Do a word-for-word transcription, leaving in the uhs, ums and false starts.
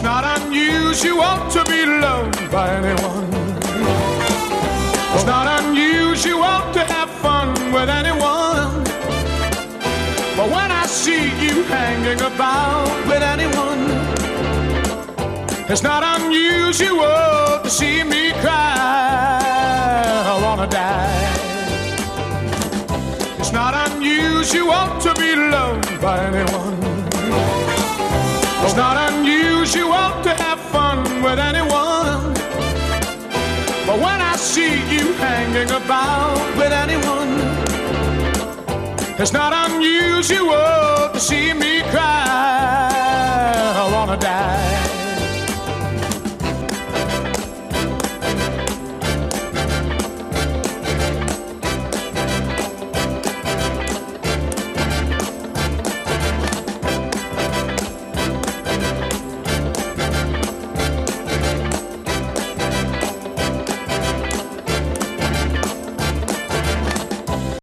not unusual to be loved by anyone. It's not unusual to have fun with anyone. But when I see you hanging about with anyone, it's not unusual to see me cry. I wanna die. It's not unusual to be loved by anyone. It's not unusual to have fun with anyone. But when I see you hanging about with anyone, it's not unusual to see me cry. I wanna die.